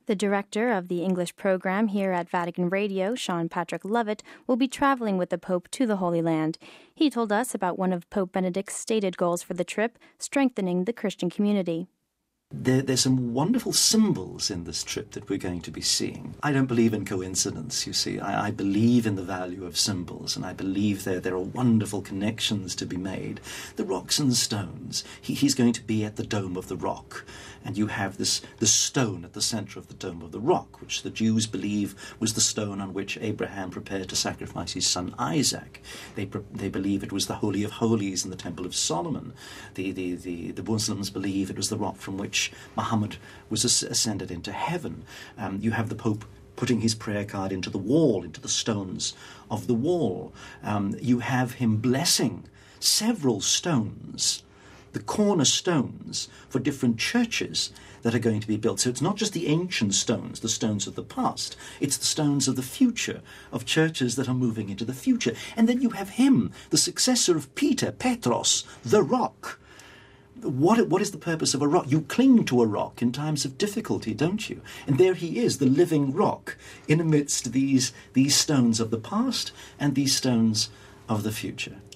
The director of the English program here at Vatican Radio, Sean Patrick Lovett, will be traveling with the Pope to the Holy Land. He told us about one of Pope Benedict's stated goals for the trip, strengthening the Christian community. There's some wonderful symbols in this trip that we're going to be seeing. I don't believe in coincidence, you see. I believe in the value of symbols, and I believe there are wonderful connections to be made. The rocks and the stones. He's going to be at the Dome of the Rock, and you have the stone at the centre of the Dome of the Rock, which the Jews believe was the stone on which Abraham prepared to sacrifice his son Isaac. They believe it was the Holy of Holies in the Temple of Solomon. The Muslims believe it was the rock from which Muhammad was ascended into heaven. You have the Pope putting his prayer card into the wall, into the stones of the wall. You have him blessing several stones, the cornerstones for different churches that are going to be built. So it's not just the ancient stones, the stones of the past. It's the stones of the future, of churches that are moving into the future. And then you have him, the successor of Peter, Petros, the rock. What is the purpose of a rock? You cling to a rock in times of difficulty, don't you? And there he is, the living rock, in amidst these stones of the past and these stones of the future.